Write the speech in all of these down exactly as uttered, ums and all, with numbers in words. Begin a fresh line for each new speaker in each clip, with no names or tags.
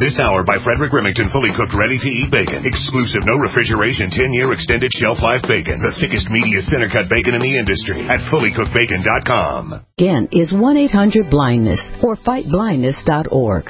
This hour by Frederick Remington, fully cooked, ready-to-eat bacon. Exclusive, no refrigeration, ten-year extended shelf life bacon. The thickest, meatiest, center-cut bacon in the industry at fully cooked bacon dot com.
Again, is one eight hundred blindness or fight blindness dot org.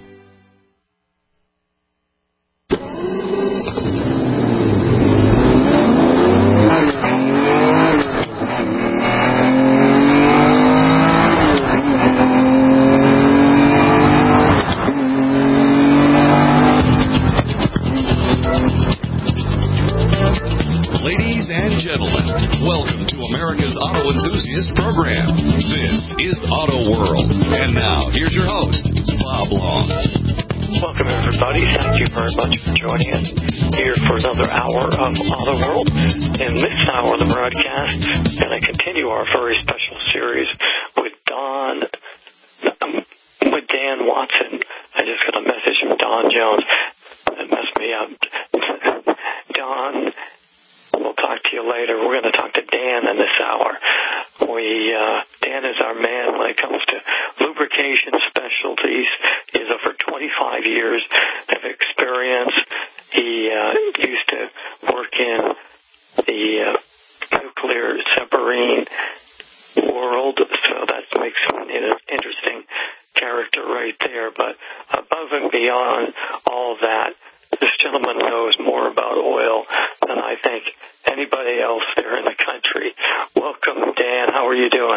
Program. This is Auto World. And now, here's your host, Bob Long.
Welcome, everybody. Thank you very much for joining us here for another hour of Auto World. In this hour of the broadcast, we're going to continue our very special series with Don, um, with Dan Watson. I just got a message from Don Jones. That messed me up. Don, we'll talk to you later. We're going to talk to Dan in this hour. We, uh, Dan is our man when it comes to lubrication specialties. He has over twenty-five years of experience. He uh, used to work in the uh, nuclear submarine world, so that makes him an interesting character right there. But above and beyond all that, this gentleman knows more about oil than I think anybody else there in the country. Welcome, Dan. How are you doing?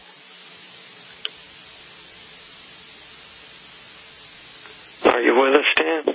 Are you with us, Dan?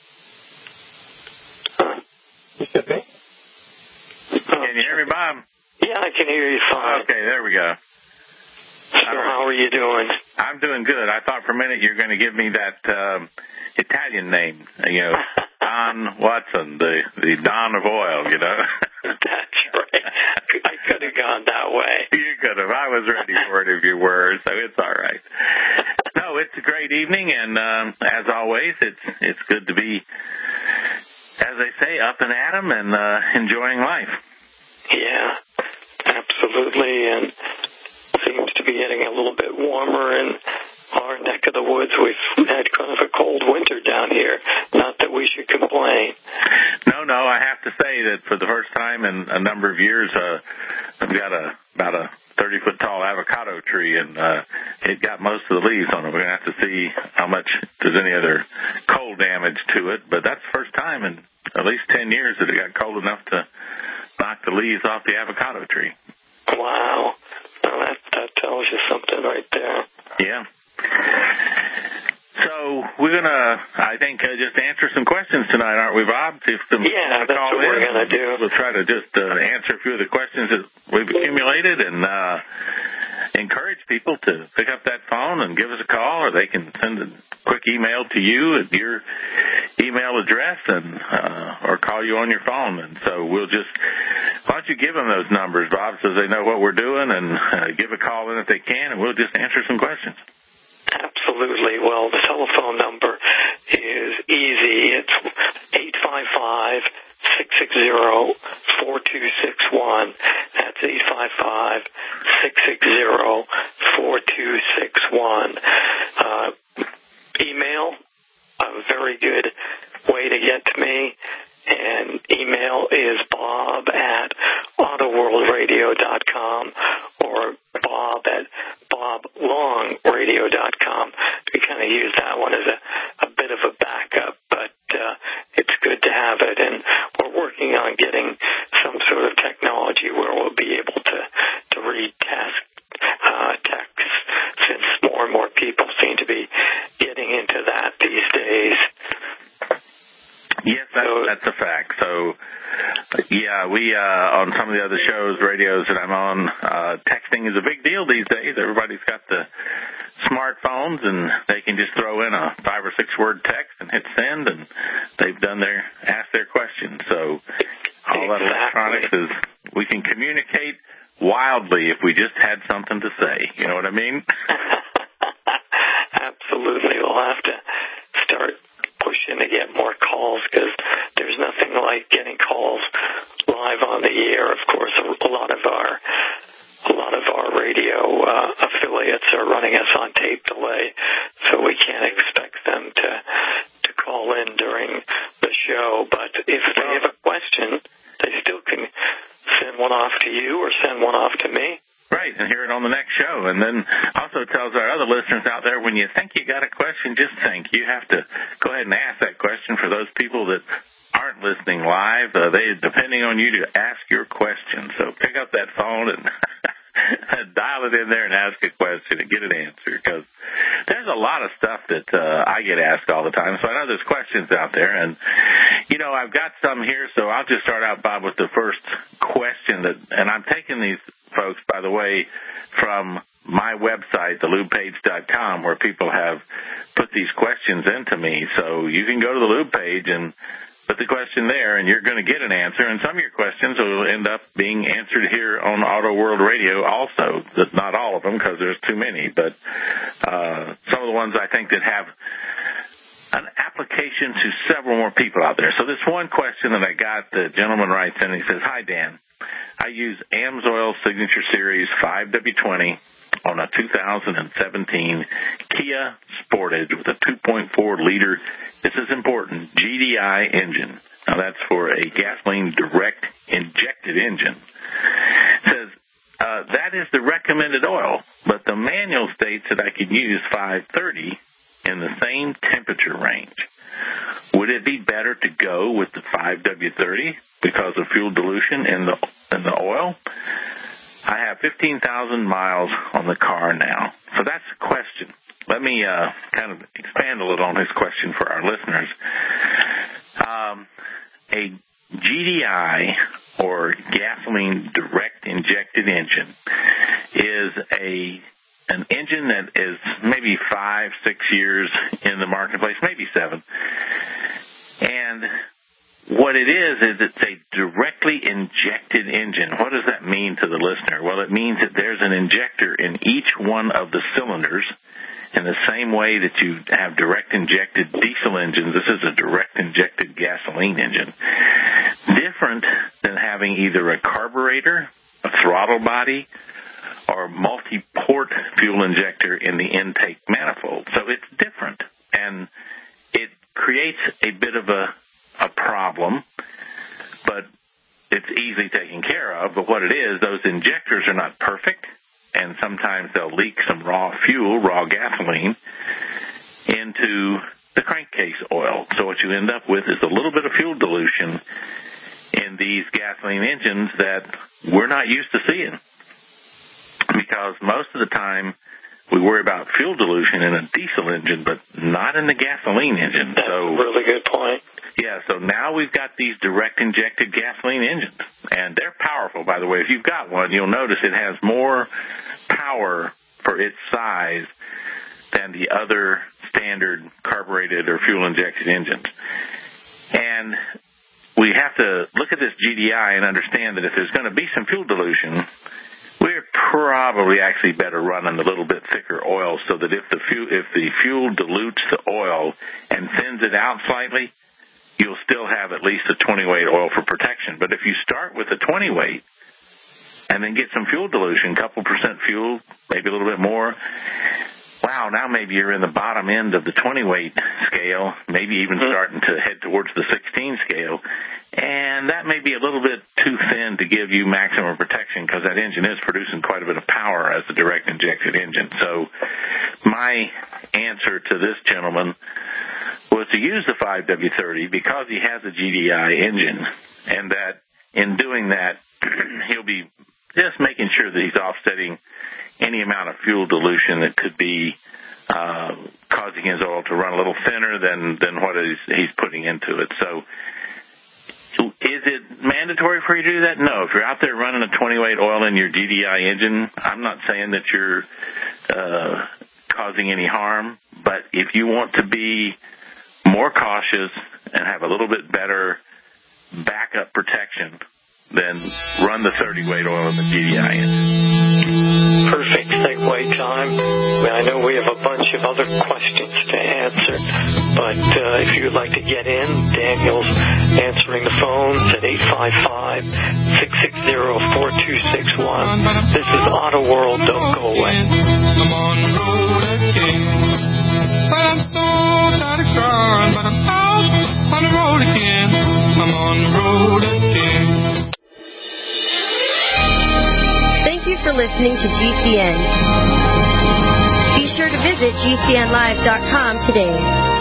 Huh?
You should be.
Can
you hear me, Bob?
Yeah, I can hear you fine.
Okay, there we go.
So right. How are you doing?
I'm doing good. I thought for a minute you were going to give me that um, Italian name, you know, Don Watson, the, the Don of oil, you know.
That's right. I could have gone that way.
You could have. I was ready for it if you were, so it's all right. No, it's a great evening, and um, as always, it's it's good to be, as they say, up and at 'em and uh, enjoying life.
Yeah, absolutely, and seems to be getting a little bit warmer in our neck of the woods. We've had kind of a cold winter down here. Not that we should complain.
No, no, I have to say that for the first time in a number of years, uh, I've got a about a thirty-foot tall avocado tree, and uh, it got most of the leaves on it. We're going to have to see how much there's any other cold damage to it, but that's the first time in at least ten years that it got cold enough to knock the leaves off the avocado tree.
Wow. Well, that, that tells you something right there.
Yeah. So we're going to, I think, uh, just answer some questions tonight, aren't we, Bob? If some
yeah, that's what in, we're going to do.
We'll try to just uh, answer a few of the questions that we've accumulated and uh, encourage people to pick up that phone and give us a call, or they can send a quick email to you at your email address and uh, or call you on your phone. And so we'll just, why don't you give them those numbers, Bob, so they know what we're doing, and uh, give a call in if they can, and we'll just answer some questions.
Absolutely. Well, the telephone number is easy. It's eight five five, six six zero, four two six one. That's eight five five, six six zero, four two six one. Uh, email, a very good way to get to me. And email is bob at autoworldradio dot com or bob at boblongradio dot com. We kind of use that one as a, a bit of a backup, but uh, it's good to have it. And we're working on getting some sort of technology where we'll be able to, to read text, uh, texts, since more and more people seem to be getting into that these days.
Yes, that's, that's a fact. So, yeah, we, uh, on some of the other shows, radios that I'm on, uh, texting is a big deal these days. Everybody's got the smartphones, and they can just throw in a five or six word text and hit send, and they've done their, asked their question. So all that electronics is, we can communicate wildly if we just had something to say. You know what I mean?
Absolutely. We'll have to start pushing to get more calls, because there's nothing like getting calls live on the air. Of course, a lot of our a lot of our radio uh, affiliates are running us on tape delay, so we can't expect them to to in during the show. But if they have a question, they still can send one off to you or send one off to me.
Right, and hear it on the next show. And then also tells our other listeners out there, when you think you got a question, just think. You have to go ahead and ask that question for those people that aren't listening live. Uh, they depending on you to ask your question. So pick up that phone and dial it in there and ask a question and get an answer, because there's a lot of stuff that uh, I get asked all the time. So I know there's questions out there. And, you know, I've got some here, so I'll just start out, Bob, with the first question. that, And I'm taking these folks, by the way, from my website, the lube page dot com, where people have put these questions into me. So you can go to the Lube page and put the question there, and you're going to get an answer. And some of your questions will end up being answered here on Auto World Radio also. Not all of them, because there's too many, but uh, some of the ones I think that have an application to several more people out there. So this one question that I got, the gentleman writes in, he says, "Hi, Dan. I use AMSOIL Signature Series five W twenty on a two thousand seventeen Kia Sportage with a two point four liter, this is important, G D I engine." Now, that's for a gasoline direct injected engine. It says, uh, that is the recommended oil, but the manual states that I could use five thirty in the same temperature range. Would it be better to go with the five W thirty because of fuel dilution in the in the oil? I have fifteen thousand miles on the car now. So that's the question. Let me uh, kind of expand a little on his question for our listeners. Um, a G D I, or gasoline direct injected engine, is a an engine that is maybe five, six years in the marketplace, maybe seven. And what it is, is it's a directly injected engine. What does that mean to the listener? Well, it means that there's an injector in each one of the cylinders in the same way that you have direct injected diesel engines. This is a direct injected gasoline engine. Different than having either a carburetor, a throttle body, or multi-port fuel injector in the intake manifold. So it's different, and it creates a bit of a, a problem, but it's easily taken care of. But what it is, those injectors are not perfect, and sometimes they'll leak some raw fuel, raw gasoline, into the crankcase oil. So what you end up with is a little bit of fuel dilution in these gasoline engines that we're not used to seeing. Because most of the time we worry about fuel dilution in a diesel engine, but not in the gasoline engine.
That's
so,
a really good point.
Yeah, so now we've got these direct injected gasoline engines, and they're powerful, by the way. If you've got one, you'll notice it has more power for its size than the other standard carbureted or fuel injected engines. And we have to look at this G D I and understand that if there's going to be some fuel dilution, we're probably actually better running a little bit thicker oil, so that if the fuel, if the fuel dilutes the oil and thins it out slightly, you'll still have at least a twenty weight oil for protection. But if you start with a twenty weight and then get some fuel dilution, a couple percent fuel, maybe a little bit more, wow, now maybe you're in the bottom end of the twenty weight scale, maybe even starting to head towards the sixteen scale. And that may be a little bit too thin to give you maximum protection, because that engine is producing quite a bit of power as a direct injected engine. So my answer to this gentleman was to use the five W thirty because he has a G D I engine, and that in doing that, he'll be just making sure that he's offsetting any amount of fuel dilution that could be uh, causing his oil to run a little thinner than, than what he's, he's putting into it. So is it mandatory for you to do that? No. If you're out there running a twenty weight oil in your G D I engine, I'm not saying that you're uh, causing any harm, but if you want to be more cautious and have a little bit better backup protection, then run the thirty weight oil in the G D I engine.
Perfect segue time. I know we have a bunch of other questions to answer, but uh, if you'd like to get in, Daniel's answering the phones at eight five five, six six zero, four two six one. This is Auto World. Don't go away.
I'm on the road again. Well, I'm so tired of crying, but I'm out for listening to G C N. Be sure to visit G C N live dot com today.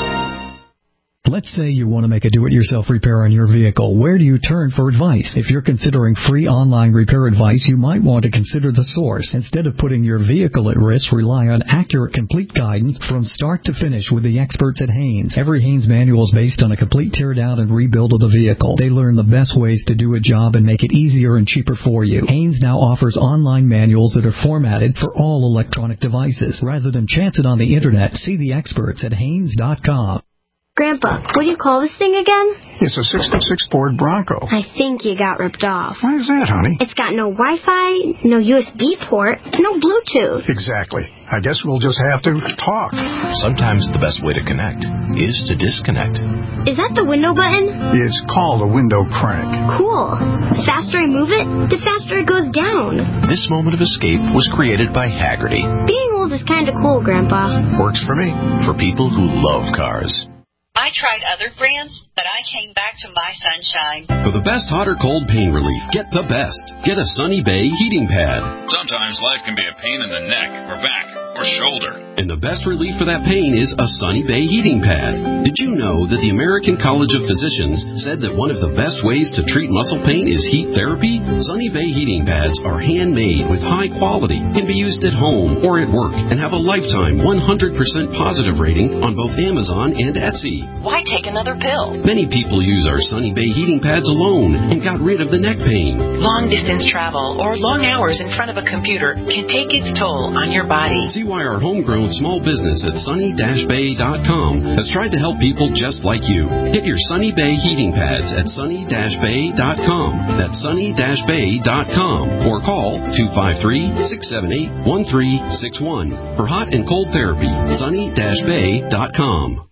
Let's say you want to make a do-it-yourself repair on your vehicle. Where do you turn for advice? If you're considering free online repair advice, you might want to consider The Source. Instead of putting your vehicle at risk, rely on accurate, complete guidance from start to finish with the experts at Haynes. Every Haynes manual is based on a complete tear-down and rebuild of the vehicle. They learn the best ways to do a job and make it easier and cheaper for you. Haynes now offers online manuals that are formatted for all electronic devices. Rather than chance it on the Internet, see the experts at Haynes dot com.
Grandpa, what do you call this thing again?
It's a sixty-six Ford Bronco.
I think you got ripped off.
Why is that, honey?
It's got no Wi-Fi, no U S B port, no Bluetooth.
Exactly. I guess we'll just have to talk.
Sometimes the best way to connect is to disconnect.
Is that the window button?
It's called a window crank.
Cool. The faster I move it, the faster it goes down.
This moment of escape was created by Haggerty.
Being old is kind of cool, Grandpa.
Works for me.
For people who love cars.
I tried other brands, but I came back to My Sunshine.
For the best hot or cold pain relief, get the best. Get a Sunny Bay heating pad.
Sometimes life can be a pain in the neck or back or shoulder.
And the best relief for that pain is a Sunny Bay heating pad. Did you know that the American College of Physicians said that one of the best ways to treat muscle pain is heat therapy? Sunny Bay heating pads are handmade with high quality, can be used at home or at work, and have a lifetime one hundred percent positive rating on both Amazon and Etsy.
Why take another pill?
Many people use our Sunny Bay heating pads alone and got rid of the neck pain.
Long-distance travel or long hours in front of a computer can take its toll on your body.
See why our homegrown small business at sunny dash bay dot com has tried to help people just like you. Get your Sunny Bay heating pads at sunny dash bay dot com. That's sunny dash bay dot com. Or call two five three, six seven eight, one three six one. For hot and cold therapy, sunny dash bay dot com.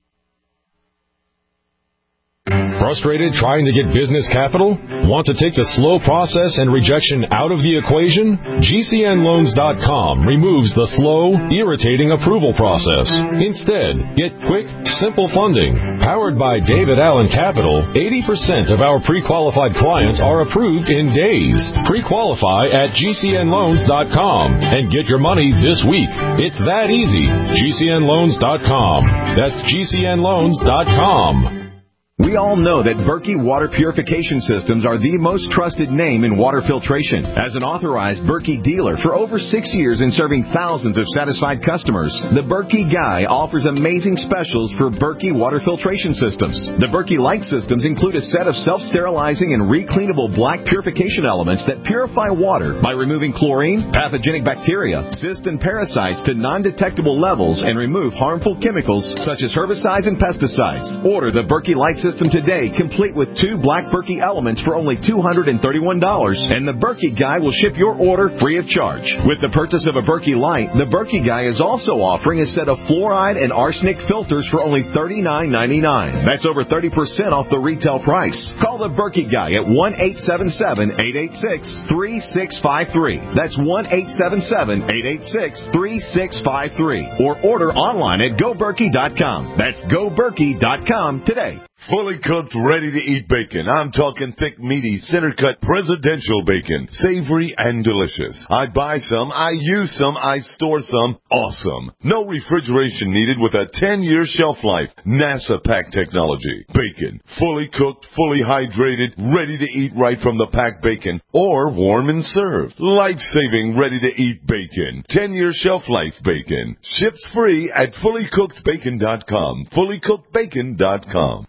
Frustrated trying to get business capital? Want to take the slow process and rejection out of the equation? G C N loans dot com removes the slow, irritating approval process. Instead, get quick, simple funding. Powered by David Allen Capital, eighty percent of our pre-qualified clients are approved in days. Pre-qualify at G C N loans dot com and get your money this week. It's that easy. G C N loans dot com. That's G C N loans dot com.
We all know that Berkey Water Purification Systems are the most trusted name in water filtration. As an authorized Berkey dealer for over six years and serving thousands of satisfied customers, the Berkey Guy offers amazing specials for Berkey Water Filtration Systems. The Berkey Light Systems include a set of self-sterilizing and recleanable black purification elements that purify water by removing chlorine, pathogenic bacteria, cysts, and parasites to non-detectable levels and remove harmful chemicals such as herbicides and pesticides. Order the Berkey Light System today, complete with two black Berkey elements for only two hundred thirty-one dollars, and the Berkey Guy will ship your order free of charge. With the purchase of a Berkey Light, the Berkey Guy is also offering a set of fluoride and arsenic filters for only thirty-nine ninety-nine. That's over thirty percent off the retail price. Call the Berkey Guy at one eight seven seven, eight eight six, three six five three. That's one eight seven seven, eight eight six, three six five three. Or order online at go berkey dot com. That's go berkey dot com today.
Fully cooked, ready-to-eat bacon. I'm talking thick, meaty, center-cut presidential bacon. Savory and delicious. I buy some, I use some, I store some. Awesome. No refrigeration needed with a ten-year shelf life. NASA pack technology. Bacon. Fully cooked, fully hydrated, ready to eat right from the packed bacon. Or warm and served. Life-saving, ready-to-eat bacon. ten-year shelf life bacon. Ships free at fully cooked bacon dot com. fully cooked bacon dot com.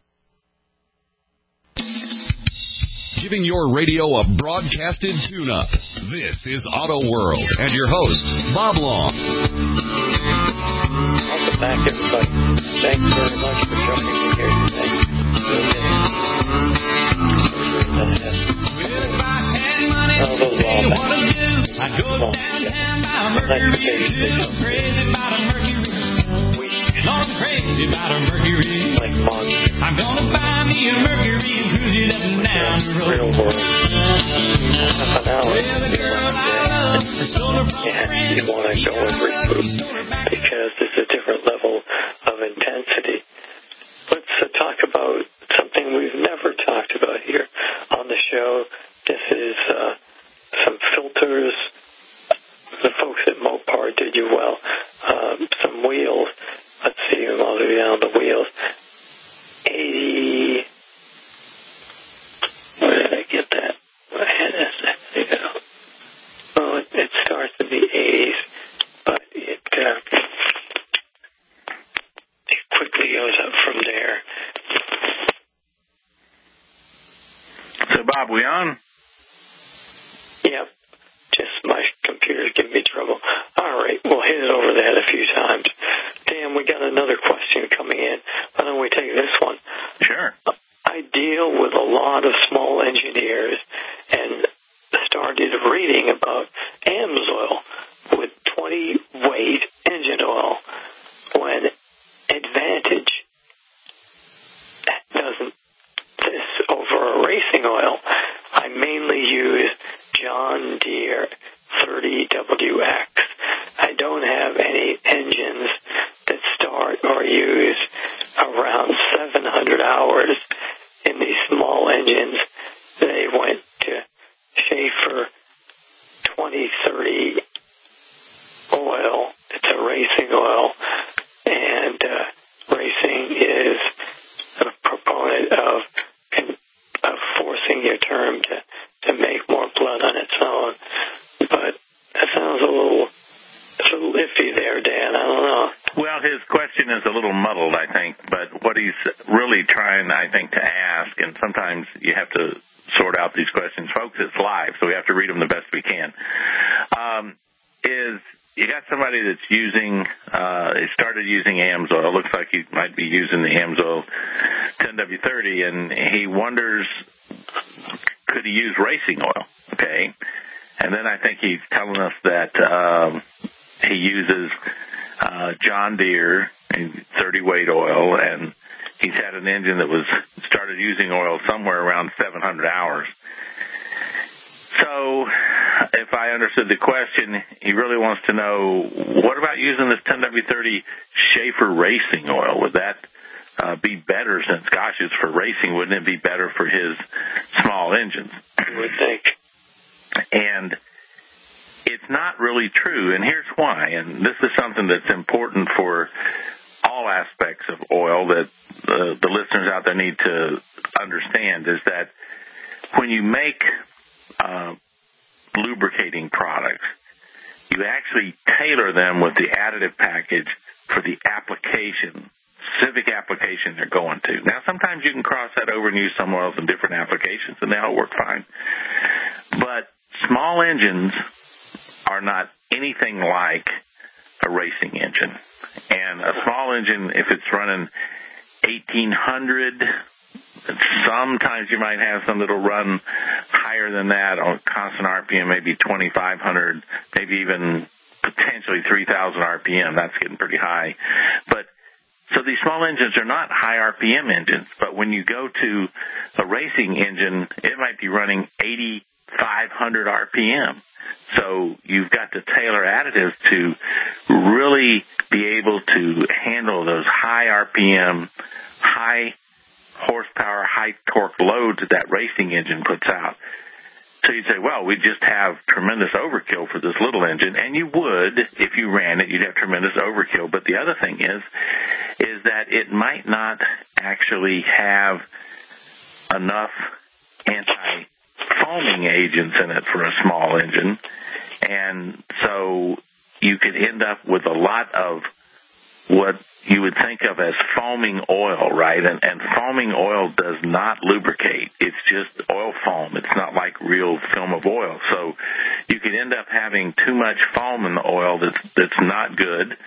Giving your radio a broadcasted tune-up. This is Auto World and your host, Bob Long.
Welcome back, everybody. Thanks very much for joining me here today. A little while back. Well, yeah. Like the
Crazy about a Mercury.
Like March.
I'm gonna buy me a Mercury and cruise it up and down the road.
Real world. Half an hour.
Well, the girl I love stole her from
yeah, you want to go and reboot because it's a different level of intensity. Let's uh, talk about something we've never talked about here on the show. This is uh, some filters
Bob, we on?
Yep. Just my computer's giving me trouble. All right, we'll hit it over that a few times. Dan, we got another question coming in. Why don't we take this one?
Sure.
I deal with a lot of small engineers and started reading about AMSOIL with twenty weight engine oil when Advantage doesn't this over a racing oil. I mainly use John Deere thirty W X. I don't have any engines that start or use around seven hundred hours. In these small engines, they went to Schaefer twenty thirty oil. It's a racing oil, and uh, racing is a proponent of, of forcing your term to, to make more blood on its own. But that sounds a little, it's a little iffy there, Dan. I don't know.
Well, his question is a little muddled, I think, but what he's really trying, I think, to ask, and sometimes you have to sort out these questions. Folks, it's live, so we have to read them the best we can, um, is you got somebody that's using, uh, started using AMSOIL. It looks like he might be using the AMSOIL ten W thirty, and he wonders, could he use racing oil? Okay. And then I think he's telling us that um, he uses uh, John Deere thirty weight oil, and he's had an engine that was started using oil somewhere around seven hundred hours. So if I understood the question, he really wants to know, what about using this ten W thirty Schaefer racing oil? Would that uh, be better, since, gosh, it's for racing? Wouldn't it be better for his small engines?
I would think.
And it's not really true, and here's why. And this is something that's important for all aspects of oil that uh, the listeners out there need to understand, is that when you make uh, lubricating products, you actually tailor them with the additive package for the application, specific application they're going to. Now, sometimes you can cross that over and use some oils in different applications, and they'll work fine. But small engines are not anything like a racing engine. And a small engine, if it's running eighteen hundred, sometimes you might have some that'll run higher than that on constant R P M, maybe twenty-five hundred, maybe even potentially three thousand R P M. That's getting pretty high. But so these small engines are not high R P M engines, but when you go to a racing engine, it might be running eighty-five hundred R P M. So you've got to tailor additives to really be able to handle those high R P M, high horsepower, high torque loads that that racing engine puts out. So you'd say, well, we just have tremendous overkill for this little engine, and you would, if you ran it, you'd have tremendous overkill. But the other thing is, is that it might not actually have enough anti-foaming agents in it for a small engine, and so you could end up with a lot of what you would think of as foaming oil, right? And, and foaming oil does not lubricate. It's just oil foam. It's not like real film of oil. So you could end up having too much foam in the oil that's, that's not good.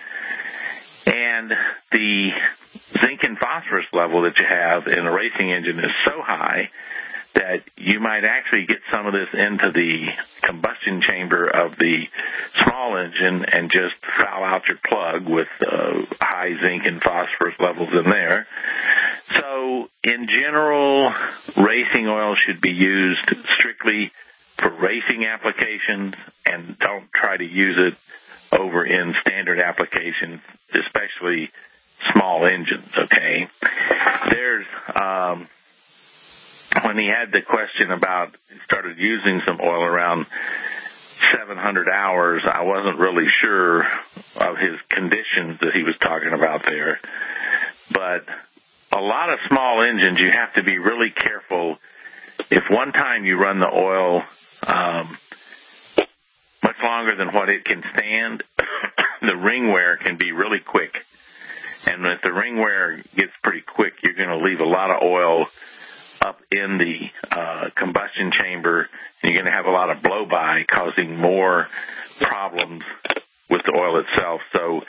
And the zinc and phosphorus level that you have in a racing engine is so high that you might actually get some of this into the combustion chamber of the small engine and just foul out your plug with uh, high zinc and phosphorus levels in there. So, in general, racing oil should be used strictly for racing applications, and don't try to use it over in standard applications, especially small engines, okay? There's... Um, when he had the question about started using some oil around seven hundred hours, I wasn't really sure of his conditions that he was talking about there. But a lot of small engines, you have to be really careful. If one time you run the oil um, much longer than what it can stand, the ring wear can be really quick. And if the ring wear gets pretty quick, you're going to leave a lot of oil up in the uh, combustion chamber, and you're going to have a lot of blow-by, causing more problems with the oil itself. So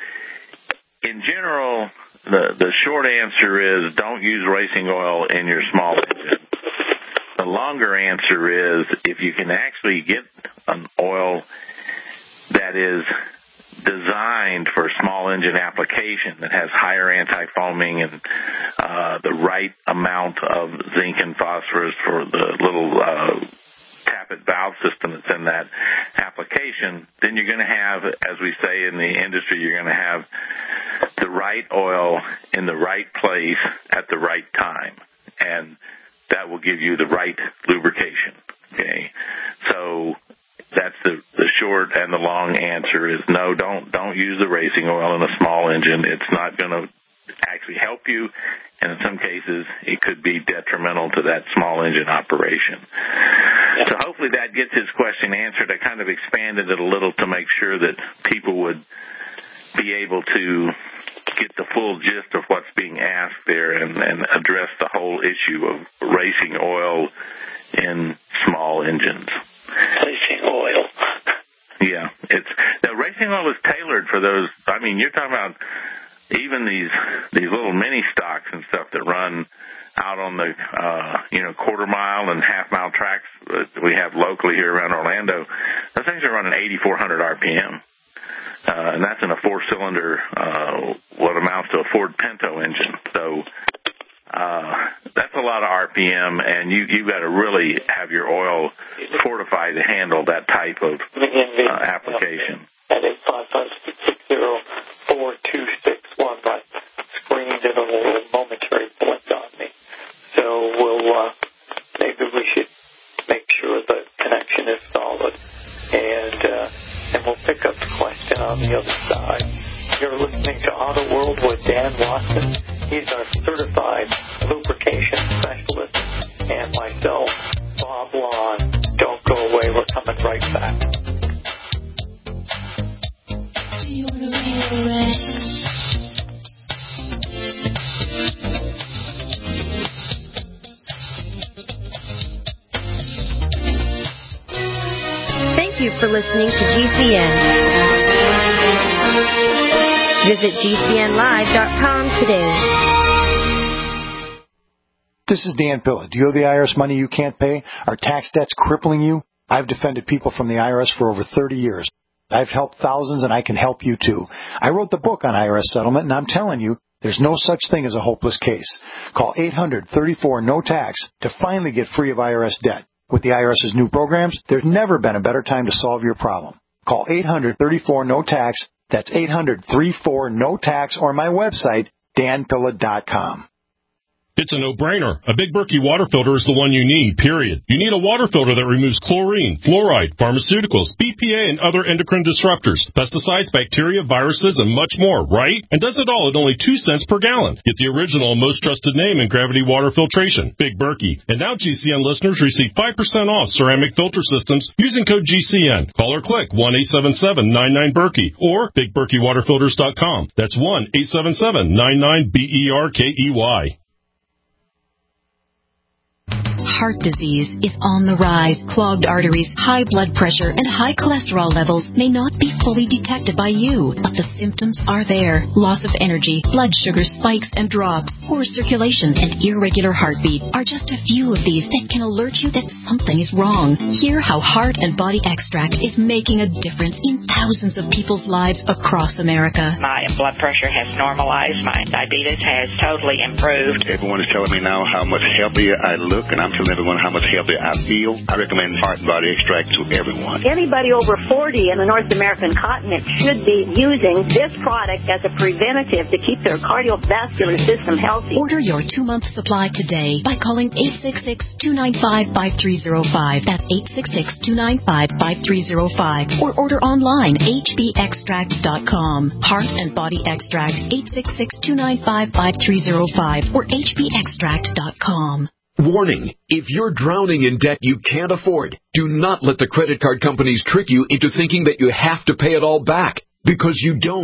in general, the, the short answer is don't use racing oil in your small engine. The longer answer is if you can actually get an oil that is designed for small engine application that has higher anti-foaming and uh, the right amount of zinc and phosphorus for the little uh, tappet valve system that's in that application, then you're going to have, as we say in the industry, you're going to have the right oil in the right place at the right time, and that will give you the right lubrication. Okay, so that's the, the short and the long answer is no, don't don't use the racing oil in a small engine. It's not going to actually help you, and in some cases it could be detrimental to that small engine operation. So hopefully that gets his question answered. I kind of expanded it a little to make sure that people would be able to get the full gist of what's being asked there and, and address the whole issue of racing oil in small engines.
Racing oil.
Yeah, it's now racing oil is tailored for those. I mean, you're talking about even these these little mini stocks and stuff that run out on the uh, you know quarter mile and half mile tracks that we have locally here around Orlando. Those things are running eighty-four hundred R P M, uh, and that's in a four cylinder, uh, what amounts to a Ford Pinto engine. So. Uh, that's a lot of R P M, and you, you've got to really have your oil fortified to handle that type of uh, application.
At eight five five, six six zero, four two six one, my screen did a little momentary blink on me. So we'll, uh, maybe we should make sure the connection is solid, and, uh, and we'll pick up the question on the other side. You're listening to Auto World with Dan Watson. He's our certified lubrication specialist, and myself, Bob Long. Don't go away. We're coming right back.
Thank you for listening to G C N. Visit G C N live dot com today.
This is Dan Pilla. Do you owe the I R S money you can't pay? Are tax debts crippling you? I've defended people from the I R S for over thirty years. I've helped thousands, and I can help you too. I wrote the book on I R S settlement, and I'm telling you, there's no such thing as a hopeless case. Call eight hundred, thirty-four, no tax to finally get free of I R S debt. With the IRS's new programs, there's never been a better time to solve your problem. Call eight hundred, thirty-four, no tax. That's eight hundred, thirty-four, no tax, or my website, dan pilla dot com.
It's a no-brainer. A Big Berkey water filter is the one you need, period. You need a water filter that removes chlorine, fluoride, pharmaceuticals, B P A, and other endocrine disruptors, pesticides, bacteria, viruses, and much more, right? And does it all at only two cents per gallon. Get the original and most trusted name in gravity water filtration, Big Berkey. And now G C N listeners receive five percent off ceramic filter systems using code G C N. Call or click one eight seven seven, nine nine, Berkey or big berkey water filters dot com. That's one eight seven seven, nine nine, B E R K E Y.
Heart disease is on the rise. Clogged arteries, high blood pressure, and high cholesterol levels may not be fully detected by you, but the symptoms are there. Loss of energy, blood sugar spikes and drops, poor circulation, and irregular heartbeat are just a few of these that can alert you that something is wrong. Hear how Heart and Body Extract is making a difference in thousands of people's lives across America.
My blood pressure has normalized. My diabetes has totally improved.
Everyone is telling me now how much healthier I look, and I'm telling everyone how much healthier I feel. I recommend Heart and Body Extract to everyone.
Anybody over forty in the North American continent should be using this product as a preventative to keep their cardiovascular system healthy.
Order your two-month supply today by calling eight six six, two nine five, five three zero five. That's eight six six, two nine five, five three zero five. Or order online, h b extract dot com. Heart and Body Extract, eight six six, two nine five, five three zero five or h b extract dot com.
Warning, if you're drowning in debt you can't afford, do not let the credit card companies trick you into thinking that you have to pay it all back, because you don't.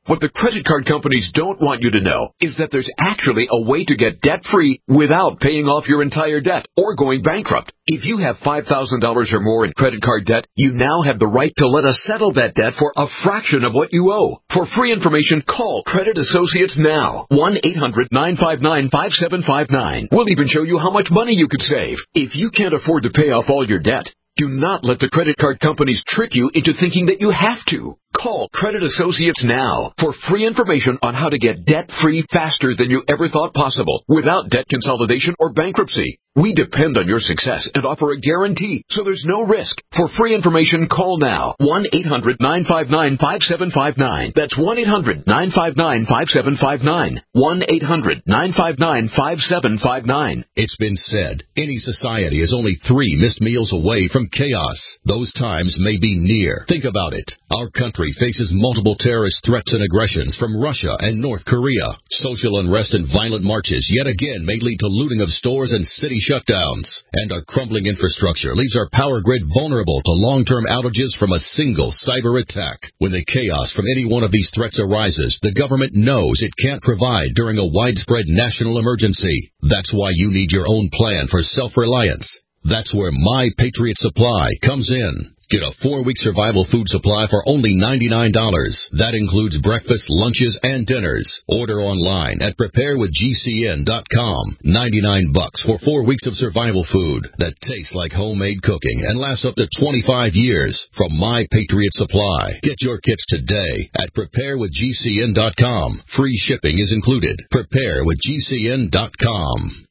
What the credit card companies don't want you to know is that there's actually a way to get debt-free without paying off your entire debt or going bankrupt. If you have five thousand dollars or more in credit card debt, you now have the right to let us settle that debt for a fraction of what you owe. For free information, call Credit Associates now. one eight hundred nine five nine five seven five nine. We'll even show you how much money you could save. If you can't afford to pay off all your debt, do not let the credit card companies trick you into thinking that you have to. Call Credit Associates now for free information on how to get debt-free faster than you ever thought possible without debt consolidation or bankruptcy. We depend on your success and offer a guarantee, so there's no risk. For free information, call now. one eight hundred nine five nine five seven five nine. That's one eight hundred nine five nine five seven five nine. one eight hundred nine five nine five seven five nine.
It's been said, any society is only three missed meals away from chaos. Those times may be near. Think about it. Our country faces multiple terrorist threats and aggressions from Russia and North Korea. Social unrest and violent marches yet again may lead to looting of stores and city shutdowns. And our crumbling infrastructure leaves our power grid vulnerable to long-term outages from a single cyber attack. When the chaos from any one of these threats arises, the government knows it can't provide during a widespread national emergency. That's why you need your own plan for self-reliance. That's where My Patriot Supply comes in. Get a four-week survival food supply for only ninety-nine dollars. That includes breakfast, lunches, and dinners. Order online at prepare with G C N dot com. ninety-nine bucks for four weeks of survival food that tastes like homemade cooking and lasts up to twenty-five years from My Patriot Supply. Get your kits today at prepare with G C N dot com. Free shipping is included. prepare with G C N dot com.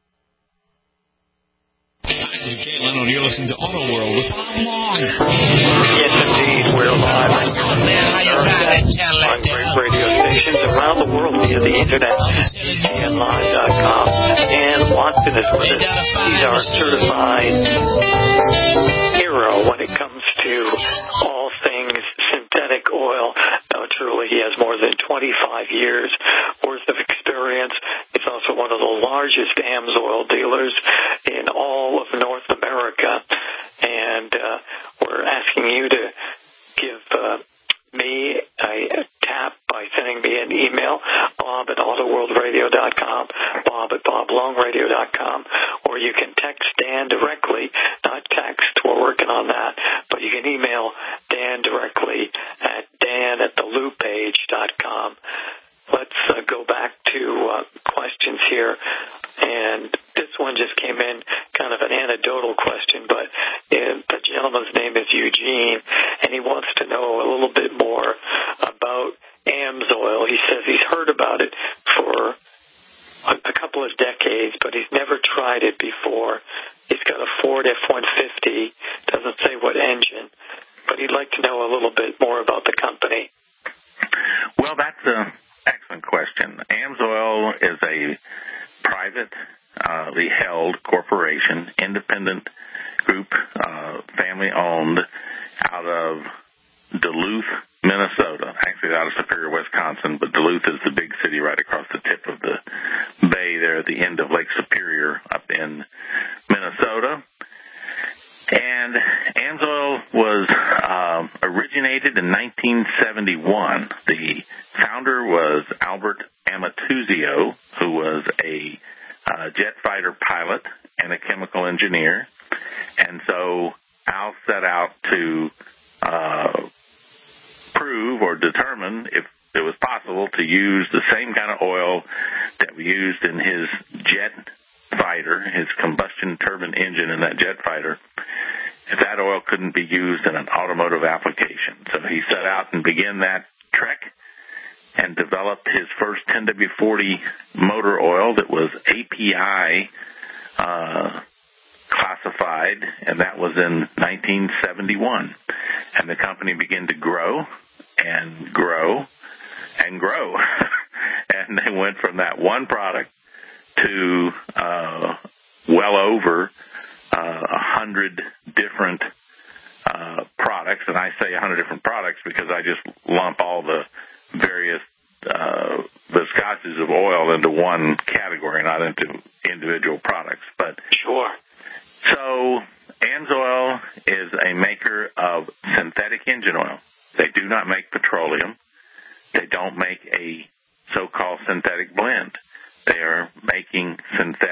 I'm Jay Leno, and you're listening to Auto World with Bob Long.
Yes, indeed. We're live on great radio stations around the world via the internet, G C N live dot com. And Watson is with us. He's our certified hero when it comes to all things synthetic oil. No, truly, he has more than twenty-five years worth of experience. He's also one of the largest AMSOIL dealers in all of North America. And uh, we're asking you to give uh, me a tap by sending me an email, bob at auto world radio dot com, bob at bob long radio dot com, or you can text Dan directly, not text, we're working on that, but you can email Dan directly at dan at the loop page dot com. Let's uh, go back to uh, questions here. And this one just came in, kind of an anecdotal question, but uh, the gentleman's name is Eugene, and he wants to know a little bit more about AMSOIL. He says he's heard about it for a, a couple of decades, but he's never tried it before. He's got a Ford F one fifty, doesn't say what engine, but he'd like to know a little bit more about the company.
Well, that's an excellent question. AMSOIL is a privately held corporation, independent group, uh, family-owned, out of Duluth, Minnesota. Actually, out of Superior, Wisconsin, but Duluth is the big city right across the tip of the bay there at the end of Lake Superior up in Minnesota. And AMSOIL was um, originated in nineteen seventy-one. The founder was Albert Amatuzio, who was a uh, jet fighter pilot and a chemical engineer. And so Al set out to uh, prove or determine if it was possible to use the same kind of oil that we used in his jet fighter, his combustion turbine engine in that jet fighter, if that oil couldn't be used in an automotive application. So he set out and began that trek and developed his first ten W forty motor oil that was A P I uh, classified, and that was in nineteen seventy-one. And the company began to grow and grow and grow. And they went from that one product to uh, well over uh, a hundred different uh, products. And I say a hundred different products because I just lump all the various uh, viscosities of oil into one category, not into individual products. But
sure.
So AMSOIL is a maker of synthetic engine oil. They do not make petroleum. They don't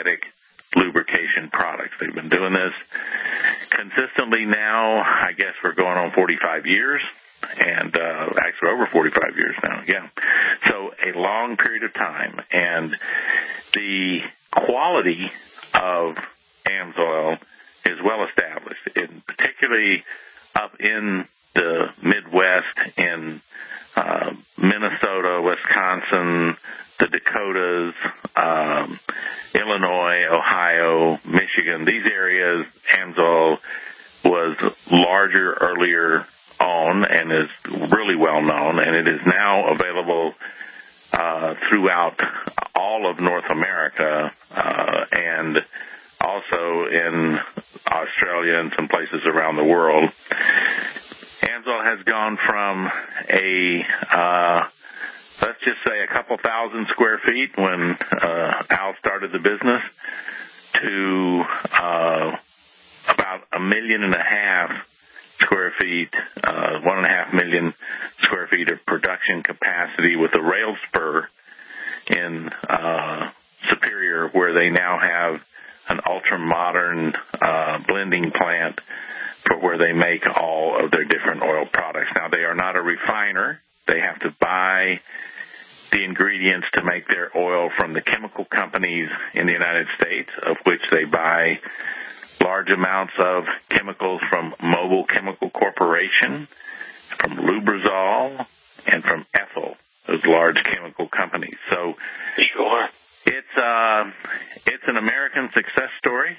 synthetic lubrication products. They've been doing this consistently now, I guess we're going on forty-five years, and uh, actually over forty-five years now, yeah. So a long period of time, and the quality of AMSOIL is well established, in particularly up in the Midwest, in uh, Minnesota, Wisconsin, the Dakotas, um, Illinois, Ohio, Michigan. These areas, AMSOIL was larger earlier on and is really well known, and it is now available uh, throughout all of North America uh, and also in Australia and some places around the world. AMSOIL has gone from a, uh, let's just say a couple thousand square feet when uh, Al started the business to uh, about a million and a half square feet, uh, one and a half million square feet of production capacity with a rail spur in uh, Superior, where they now have an ultra-modern uh, blending plant for where they make all of their different oil products. Now, they are not a refiner. They have to buy the ingredients to make their oil from the chemical companies in the United States, of which they buy large amounts of chemicals from Mobil Chemical Corporation, from Lubrizol, and from Ethel, those large chemical companies. So, sure. It's uh, it's an American success story.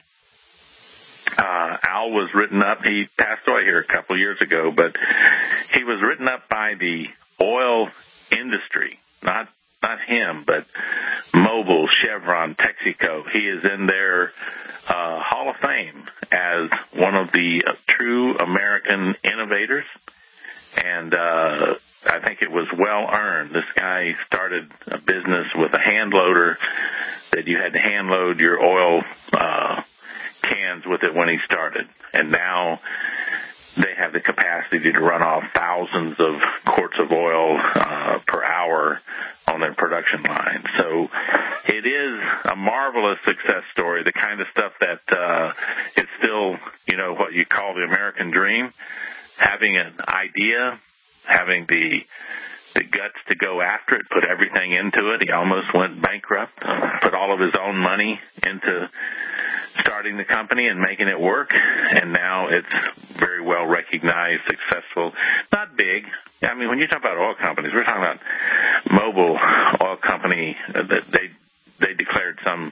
Uh, Al was written up. He passed away here a couple of years ago, but he was written up by the oil industry, not not him, but Mobil, Chevron, Texaco. He is in their uh, Hall of Fame as one of the uh, true American innovators, and uh, I think it was well earned. This guy started a business with a hand loader that you had to hand load your oil uh, cans with it when he started. And now they have the capacity to run off thousands of quarts of oil uh, per hour on their production line. So it is a marvelous success story, the kind of stuff that uh, it's still, you know, what you call the American dream, having an idea, having the the guts to go after it, put everything into it. He almost went bankrupt, uh, put all of his own money into starting the company and making it work, and now it's very well recognized, successful, not big. I mean, when you talk about oil companies, we're talking about Mobil Oil Company. Uh, that they they declared some,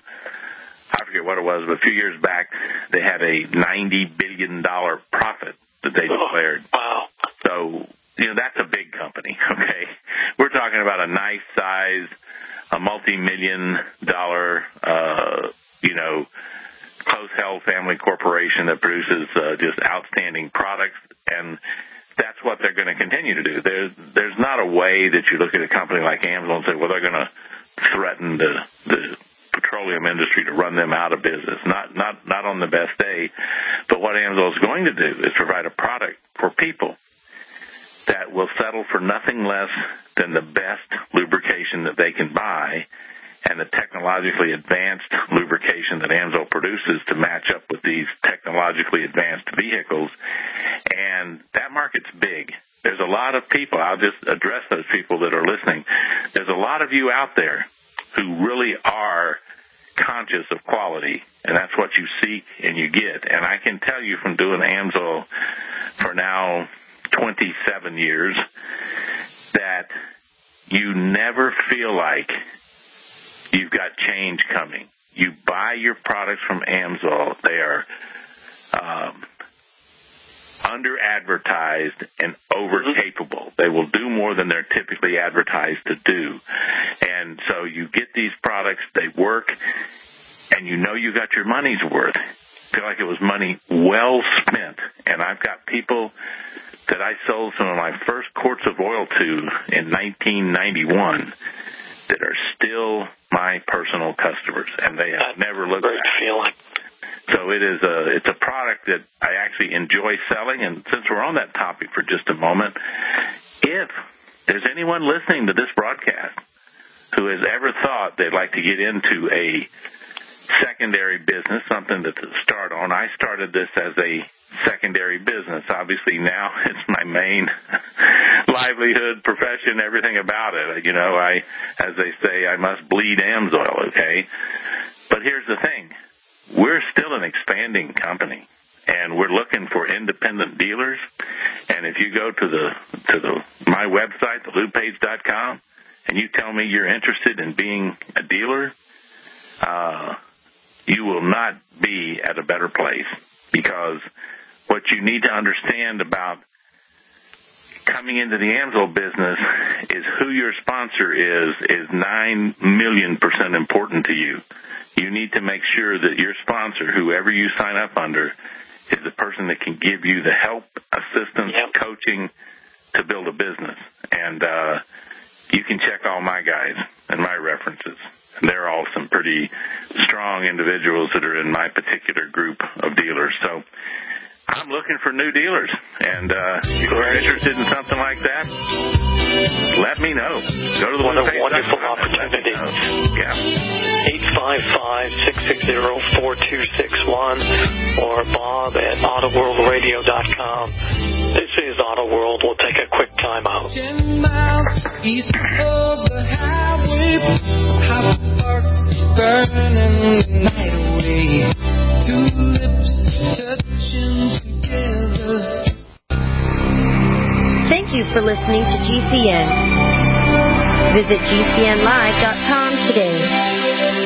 I forget what it was, but a few years back they had a ninety billion dollars profit that they declared. Oh, wow. So, you know, that's a big company, okay? We're talking about a nice size, a multi-million dollar, uh, you know, close-held family corporation that produces uh, just outstanding products, and that's what they're going to continue to do. There's, there's not a way that you look at a company like AMSOIL and say, well, they're going to threaten the, the petroleum industry to run them out of business. Not, not, not on the best day. But what AMSOIL is going to do is provide a product for people that will settle for nothing less than the best lubrication that they can buy, and the technologically advanced lubrication that AMSOIL produces to match up with these technologically advanced vehicles. And that market's big. There's a lot of people, I'll just address those people that are listening. There's a lot of you out there who really are conscious of quality, and that's what you seek and you get. And I can tell you from doing AMSOIL for now twenty-seven years that you never feel like you've got change coming. You buy your products from AMSOIL. They are um, under-advertised and over-capable. They will do more than they're typically advertised to do. And so you get these products, they work, and you know you got your money's worth. I feel like it was money well spent. And I've got people that I sold some of my first quarts of oil to in nineteen ninety-one that are still my personal customers, and they have That's never looked back. Feeling. So it is a it's a product that I actually enjoy selling. And since we're on that topic for just a moment, if there's anyone listening to this broadcast who has ever thought they'd like to get into a secondary business, something to start on. I started this as a secondary business. Obviously now it's my main livelihood, profession, everything about it. You know, I, as they say, I must bleed AMSOIL, okay? But here's the thing. We're still an expanding company, and we're looking for independent dealers. And if you go to the to the my website, the lube page dot com, and you tell me you're interested in being a dealer, uh, you will not be at a better place, because what you need to understand about coming into the AMSOIL business is who your sponsor is, is nine million percent important to you. You need to make sure that your sponsor, whoever you sign up under, is the person that can give you the help, assistance, yep. coaching to build a business. And uh, you can check all my guys and my references. They're all some pretty strong individuals that are in my particular group of dealers. So I'm looking for new dealers, and uh, if you're interested in something like that, let me know. Go to the
What a wonderful opportunity.
Yeah.
eight five five, six six zero, four two six one or Bob at auto world radio dot com. This is Auto World. We'll take a quick time out.
Ten miles east of the highway, hot sparks burning the night away. Two lips touching together.
Thank you for listening to G C N. Visit G C N live dot com today.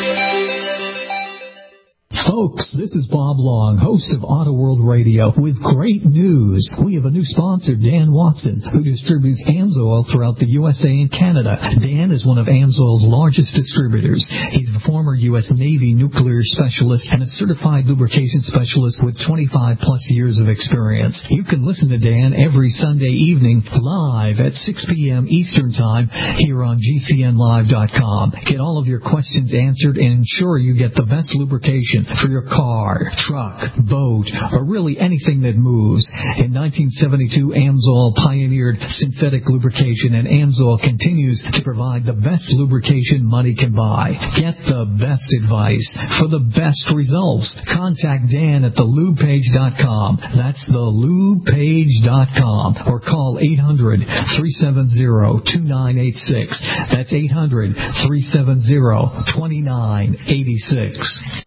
Folks, this is Bob Long, host of Auto World Radio, with great news. We have a new sponsor, Dan Watson, who distributes AMSOIL throughout the U S A and Canada. Dan is one of AMSOIL's largest distributors. He's a former U S Navy nuclear specialist and a certified lubrication specialist with twenty-five plus years of experience. You can listen to Dan every Sunday evening live at six p.m. Eastern Time here on G C N live dot com. Get all of your questions answered and ensure you get the best lubrication for your car, truck, boat, or really anything that moves. In nineteen seventy-two, AMSOIL pioneered synthetic lubrication, and AMSOIL continues to provide the best lubrication money can buy. Get the best advice for the best results. Contact Dan at the lube page dot com. That's the lube page dot com. Or call eight hundred, three seven zero, two nine eight six. That's eight hundred, three seven zero, two nine eight six.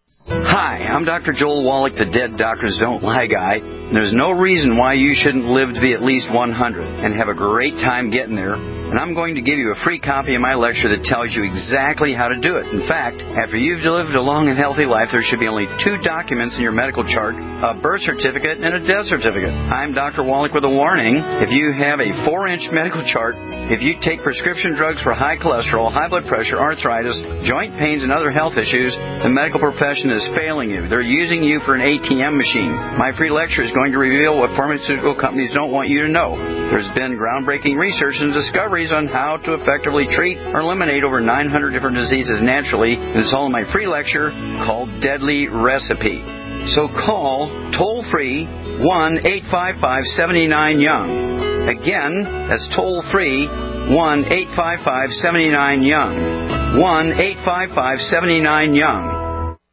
Hi, I'm Doctor Joel Wallach, the Dead Doctors Don't Lie guy. There's no reason why you shouldn't live to be at least one hundred and have a great time getting there. And I'm going to give you a free copy of my lecture that tells you exactly how to do it. In fact, after you've lived a long and healthy life, there should be only two documents in your medical chart, a birth certificate and a death certificate. I'm Doctor Wallach with a warning. If you have a four-inch medical chart, if you take prescription drugs for high cholesterol, high blood pressure, arthritis, joint pains, and other health issues, the medical profession is failing you. They're using you for an A T M machine. My free lecture is going to reveal what pharmaceutical companies don't want you to know. There's been groundbreaking research and discoveries on how to effectively treat or eliminate over nine hundred different diseases naturally, and it's all in my free lecture called Deadly Recipe. So call toll-free one eight five five, seven nine, young. Again, that's toll-free one eight five five, seven nine, young. one eight five five, seven nine, young.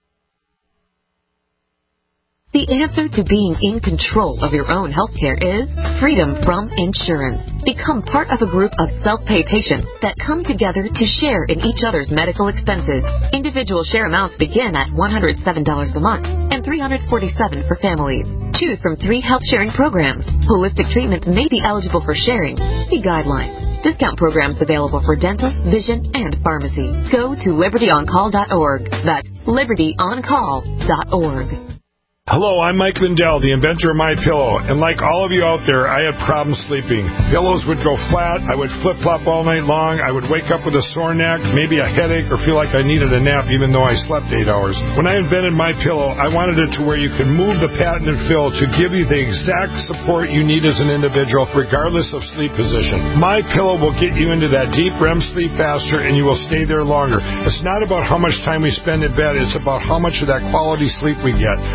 The answer to being in control of your own healthcare is freedom from insurance. Become part of a group of self-pay patients that come together to share in each other's medical expenses. Individual share amounts begin at one hundred seven dollars a month and three hundred forty-seven dollars for families. Choose from three health sharing programs. Holistic treatments may be eligible for sharing. See guidelines. Discount programs available for dental, vision, and pharmacy. Go to liberty on call dot org. That's liberty on call dot org.
Hello, I'm Mike Lindell, the inventor of MyPillow, and like all of you out there, I had problems sleeping. Pillows would go flat, I would flip-flop all night long, I would wake up with a sore neck, maybe a headache, or feel like I needed a nap even though I slept eight hours. When I invented MyPillow, I wanted it to where you could move the patented fill to give you the exact support you need as an individual, regardless of sleep position. MyPillow will get you into that deep R E M sleep faster, and you will stay there longer. It's not about how much time we spend in bed, it's about how much of that quality sleep we get. I do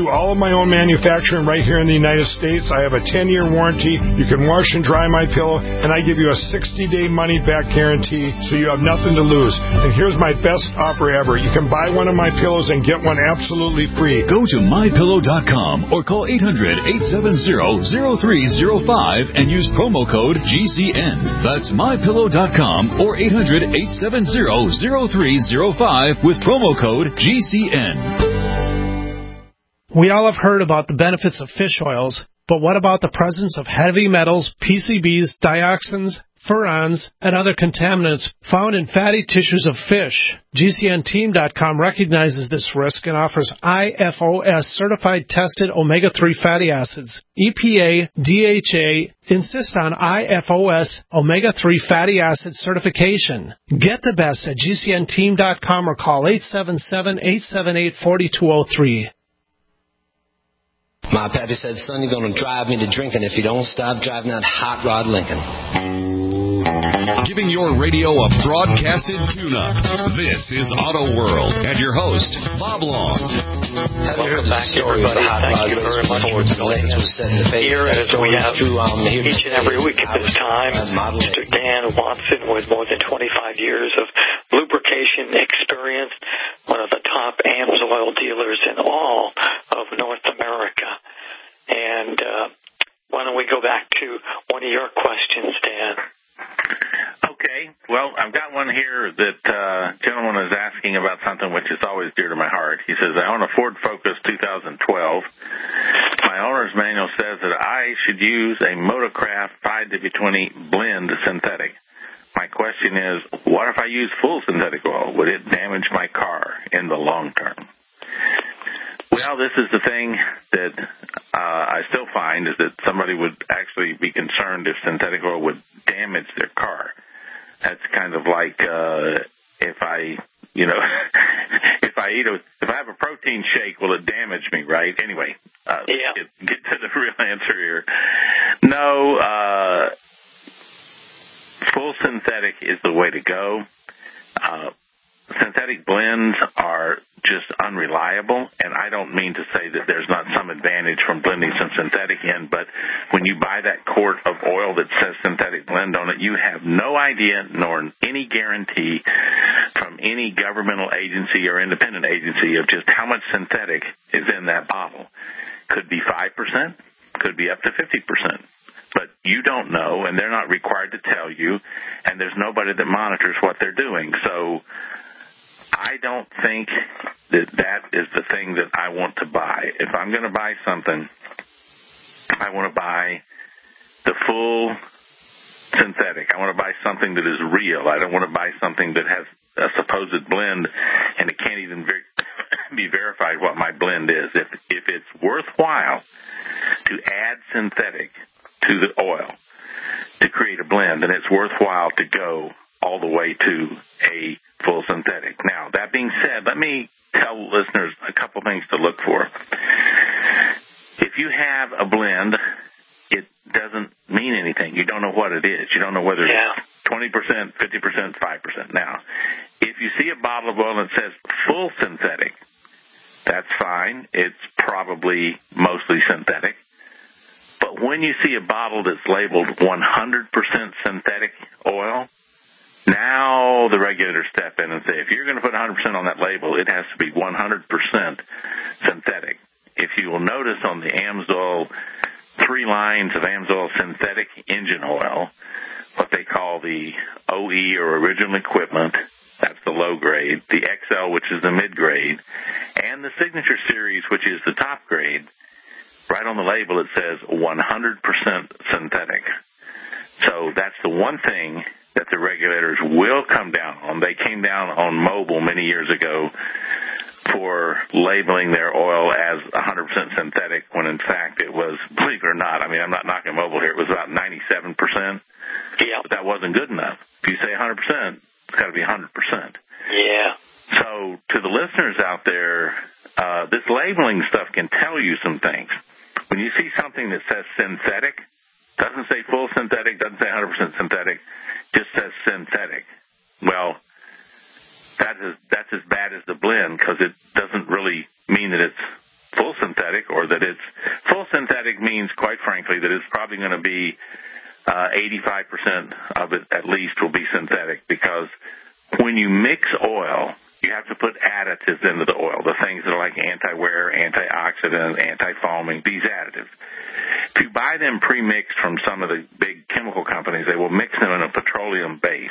do all of my own manufacturing right here in the United States. I have a ten-year warranty. You can wash and dry my pillow, and I give you a sixty-day money-back guarantee, so you have nothing to lose. And here's my best offer ever. You can buy one of my pillows and get one absolutely free.
Go to my pillow dot com or call eight hundred, eight seven zero, zero three zero five and use promo code G C N. That's my pillow dot com or eight hundred, eight seven zero, zero three zero five with promo code G C N.
We all have heard about the benefits of fish oils, but what about the presence of heavy metals, P C Bs, dioxins, furans, and other contaminants found in fatty tissues of fish? G C N team dot com recognizes this risk and offers I F O S certified tested omega three fatty acids. E P A, D H A insist on I F O S omega three fatty acid certification. Get the best at G C N team dot com or call eight seven seven, eight seven eight, four two zero three.
My pappy said, son, you're going to drive me to drinking if you don't stop driving that hot rod Lincoln.
Giving your radio a broadcasted tune-up. This is Auto World and your host, Bob Long.
Welcome back, everybody. Thank you very much for joining us here as we have each and every week at this time. Mister Dan Watson with more than twenty-five years of lubrication experience, one of the top AMSOIL dealers in all of North America. And uh, why don't we go back to one of your questions, Dan?
Okay. Well, I've got one here that uh gentleman is asking about something which is always dear to my heart. He says, I own a Ford Focus two thousand twelve. My owner's manual says that I should use a Motocraft five W twenty blend synthetic. My question is, what if I use full synthetic oil? Would it damage my car in the long term? Well, this is the thing that uh, I still find is that somebody would actually be concerned if synthetic oil would damage their car. That's kind of like uh, if I, you know, if I eat a, if I have a protein shake, will it damage me, right? Anyway, uh,
yeah.
get, get to the real answer here. No, uh, full synthetic is the way to go. Uh, synthetic blends are just unreliable, and I don't mean to say that there's not some advantage from blending some synthetic in, but when you buy that quart of oil that says synthetic blend on it, you have no idea nor any guarantee from any governmental agency or independent agency of just how much synthetic is in that bottle. Could be five percent, could be up to fifty percent. But you don't know, and they're not required to tell you, and there's nobody that monitors what they're doing. So I don't think that that is the thing that I want to buy. If I'm going to buy something, I want to buy the full synthetic. I want to buy something that is real. I don't want to buy something that has a supposed blend and it can't even ver- be verified what my blend is. If if it's worthwhile to add synthetic to the oil to create a blend, then it's worthwhile to go all the way to a full synthetic. Now, that being said, let me tell listeners a couple things to look for. If you have a blend, it doesn't mean anything. You don't know what it is. You don't know whether yeah. it's twenty percent, fifty percent, five percent. Now, if you see a bottle of oil that says full synthetic, that's fine. It's probably mostly synthetic. But when you see a bottle that's labeled one hundred percent synthetic oil, now the regulators step in and say, if you're going to put one hundred percent on that label, it has to be one hundred percent synthetic. If you will notice on the AMSOIL, three lines of AMSOIL synthetic engine oil, what they call the O E or original equipment, that's the low grade, the X L, which is the mid grade, and the Signature Series, which is the top grade, right on the label it says one hundred percent synthetic. So that's the one thing that the regulators will come down on. They came down on Mobil many years ago for labeling their oil as one hundred percent synthetic when in fact it was, believe it or not, I mean, I'm not knocking Mobil here, it was about ninety-seven percent. Yeah. But that wasn't good enough. If you say one hundred percent, it's got to be one hundred percent.
Yeah.
So to the listeners out there, uh, this labeling stuff can tell you some things. When you see something that says synthetic, doesn't say full synthetic, doesn't say one hundred percent synthetic, just says synthetic. Well, that is, that's as bad as the blend because it doesn't really mean that it's full synthetic. before that it's full synthetic means, quite frankly, that it's probably going to be uh, eighty-five percent of it at least will be synthetic, because when you mix oil, you have to put additives into the oil, the things that are like anti-wear, antioxidant, anti-foaming, these additives. If you buy them pre-mixed from some of the big chemical companies, they will mix them in a petroleum base.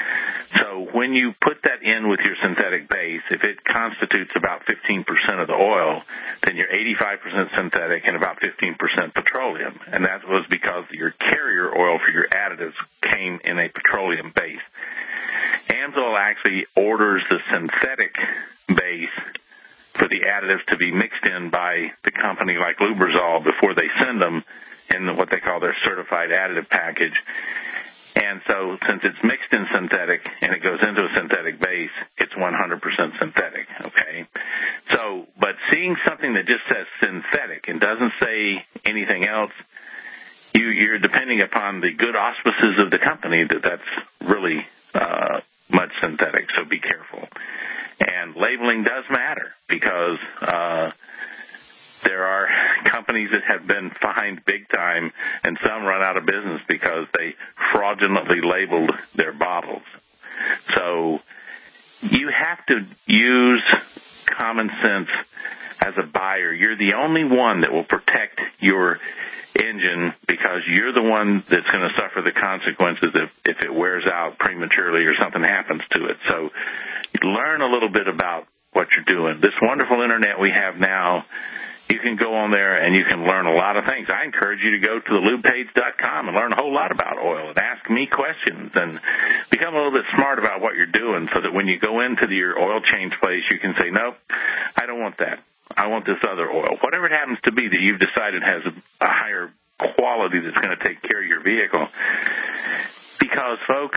So when you put that in with your synthetic base, if it constitutes about fifteen percent of the oil, then you're eighty-five percent synthetic and about fifteen percent petroleum. And that was because your carrier oil for your additives came in a petroleum base. AMSOIL actually orders the synthetic base for the additives to be mixed in by the company like Lubrizol before they send them in what they call their certified additive package. And so since it's mixed in synthetic and it goes into a synthetic base, it's one hundred percent synthetic, okay? So, but seeing something that just says synthetic and doesn't say anything else, you, you're depending upon the good auspices of the company that that's really uh, much synthetic, so be careful. And labeling does matter, because uh, there are companies that have been fined big time, and some run out of business because they fraudulently labeled their bottles. So you have to use common sense as a buyer. You're the only one that will protect your engine, because you're the one that's going to suffer the consequences if, if it wears out prematurely or something happens to it. So learn a little bit about what you're doing. This wonderful internet we have now, you can go on there and you can learn a lot of things. I encourage you to go to the lube page dot com and learn a whole lot about oil and ask me questions and become a little bit smart about what you're doing, so that when you go into the, your oil change place, you can say, nope, I don't want that. I want this other oil. Whatever it happens to be that you've decided has a, a higher quality that's going to take care of your vehicle. Because, folks,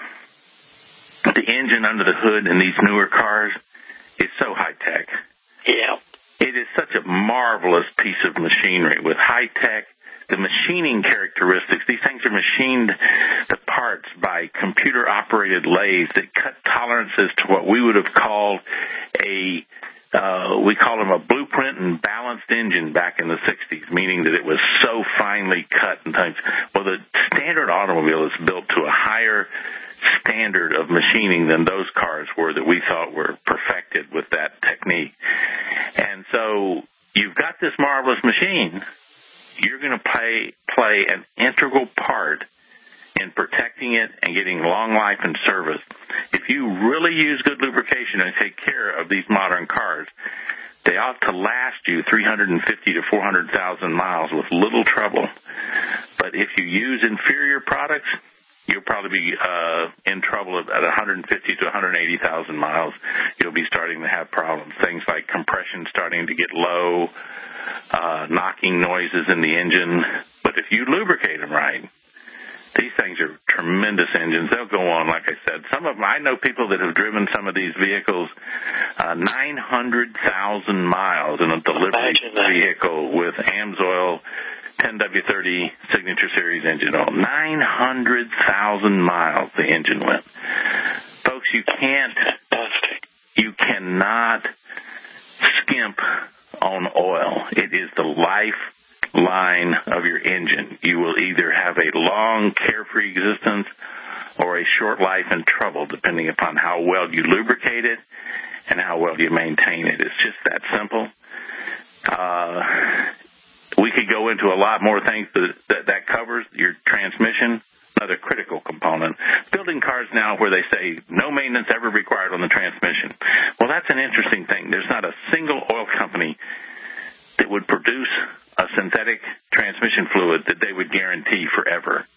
the engine under the hood in these newer cars is so high-tech.
Yeah.
It is such a marvelous piece of machinery with high-tech, the machining characteristics. These things are machined, the parts, by computer-operated lathes that cut tolerances to what we would have called a, uh, we call them a blueprint and balanced engine back in the sixties, meaning that it was so finely cut and things. Well, the standard automobile is built to a higher standard of machining than those cars were that we thought were perfected with that technique. And so you've got this marvelous machine. You're going to play, play an integral part in protecting it and getting long life and service. If you really use good lubrication and take care of these modern cars, they ought to last you three hundred fifty to four hundred thousand miles with little trouble. But if you use inferior products, you'll probably be uh, in trouble at one hundred fifty to one hundred eighty thousand miles. You'll be starting to have problems. Things like compression starting to get low, uh, knocking noises in the engine. But if you lubricate them right, these things are tremendous engines. They'll go on, like I said. Some of them, I know people that have driven some of these vehicles uh, nine hundred thousand miles in a delivery vehicle with AMSOIL ten W thirty Signature Series engine oil. nine hundred thousand miles the engine went. Folks, you can't, you cannot skimp on oil. It is the lifeline of your engine. You will either have a long, carefree existence or a short life and trouble, depending upon how well you lubricate it and how well you maintain it. It's just that simple. Uh, we could go into a lot more things that, that that covers your transmission, another critical component. Building cars now where they say no maintenance ever required on the transmission. Well, that's an interesting thing. There's not a single oil company that would produce a synthetic transmission fluid that they would guarantee forever.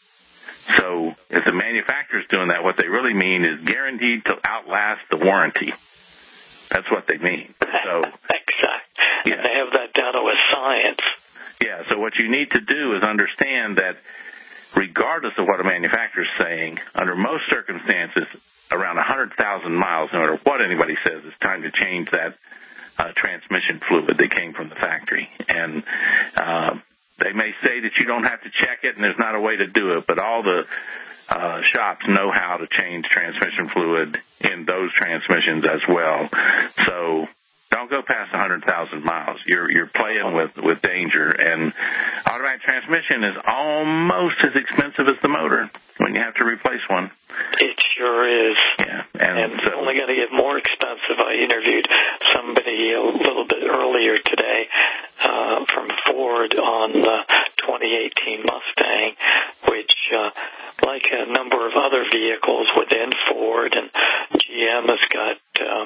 So if the manufacturer's doing that, what they really mean is guaranteed to outlast the warranty. That's what they mean. So
exactly.
Yeah.
They have that down to a science.
Yeah, so what you need to do is understand that regardless of what a manufacturer is saying, under most circumstances, around one hundred thousand miles, no matter what anybody says, it's time to change that uh, transmission fluid that came from the factory. And uh, they may say that you don't have to check it and there's not a way to do it, but all the uh, shops know how to change transmission fluid in those transmissions as well. So Don't go past one hundred thousand miles. You're you're playing with, with danger. And automatic transmission is almost as expensive as the motor when you have to replace one.
It sure is.
Yeah. And,
and it's
so,
only going to get more expensive. I interviewed somebody a little bit earlier today uh, from Ford on the twenty eighteen Mustang, which, uh, like a number of other vehicles within Ford, and G M has got uh,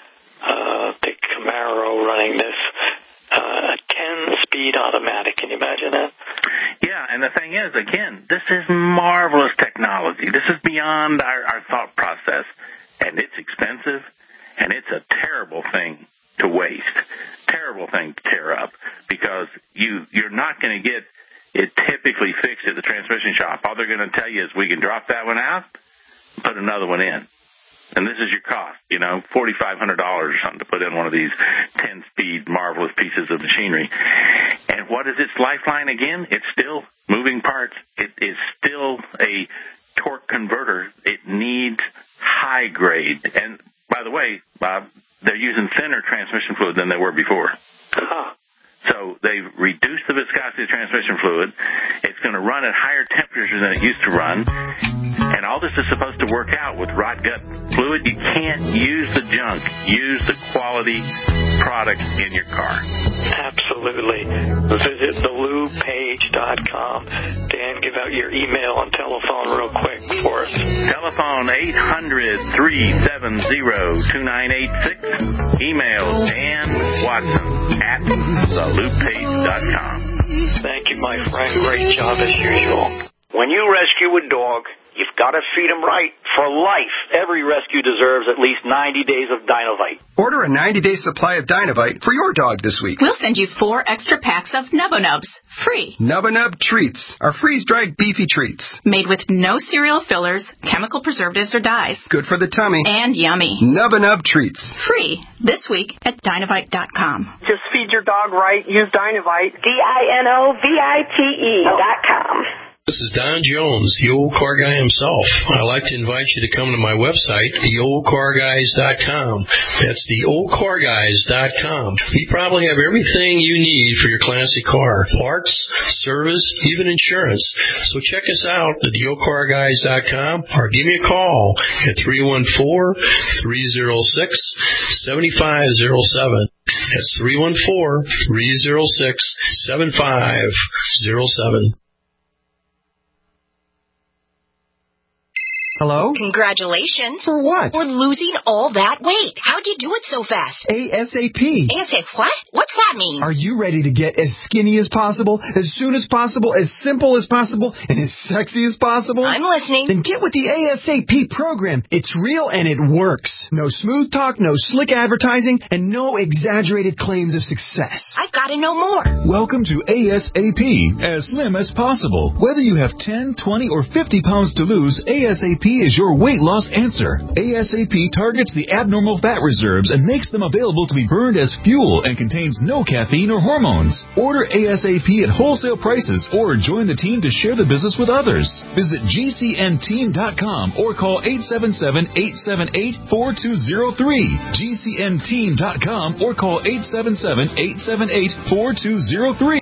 uh, the Camaro running this uh, a ten-speed automatic. Can you imagine that?
Yeah, and the thing is, again, this is marvelous technology. This is beyond our, our thought process, and it's expensive, and it's a terrible thing to waste, terrible thing to tear up, because you, you're not going to get it typically fixed at the transmission shop. All they're going to tell you is we can drop that one out, put another one in. And this is your cost, you know, four thousand five hundred dollars or something to put in one of these ten-speed marvelous pieces of machinery. And what is its lifeline again? It's still moving parts. It is still a torque converter. It needs high grade. And by the way, Bob, they're using thinner transmission fluid than they were before.
Huh.
So they've reduced the viscosity of transmission fluid. It's going to run at higher temperatures than it used to run. And all this is supposed to work out with rot gut fluid. You can't use the junk. Use the quality product in your car.
Absolutely. Visit the lube page dot com. Dan, give out your email and telephone real quick for us.
Telephone eight hundred, three seven zero, two nine eight six. Email Dan Watson at the lube page dot com.
Thank you, my friend. Great job as usual.
When you rescue a dog, you've got to feed him right for life. Every rescue deserves at least ninety days of Dinovite.
Order a ninety-day supply of Dinovite for your dog this week.
We'll send you four extra packs of Nubba Nubs, free.
Nubba Nub Treats are freeze-dried beefy treats.
Made with no cereal fillers, chemical preservatives, or dyes.
Good for the tummy.
And yummy.
Nubba Nub Treats.
Free this week at Dinovite dot com.
Just feed your dog right. Use Dinovite.
D I N O V I T E dot com.
This is Don Jones, the old car guy himself. I'd like to invite you to come to my website, the old car guys dot com. That's the old car guys dot com. We probably have everything you need for your classic car. Parts, service, even insurance. So check us out at the old car guys dot com or give me a call at three one four, three oh six, seven five oh seven. That's three one four, three oh six, seven five oh seven.
Hello?
Congratulations.
For what?
For losing all that weight. How'd you do it so fast?
ASAP.
ASAP what? What's that mean?
Are you ready to get as skinny as possible, as soon as possible, as simple as possible, and as sexy as possible?
I'm listening.
Then get with the ASAP program. It's real and it works. No smooth talk, no slick advertising, and no exaggerated claims of success.
I've got to know more.
Welcome to ASAP, as slim as possible. Whether you have ten, twenty, or fifty pounds to lose, ASAP is your weight loss answer. ASAP targets the abnormal fat reserves and makes them available to be burned as fuel and contains no caffeine or hormones. Order ASAP at wholesale prices or join the team to share the business with others. Visit G C N team dot com or call eight seven seven, eight seven eight, four two zero three. G C N team dot com or call eight seven seven, eight seven eight, four two zero three.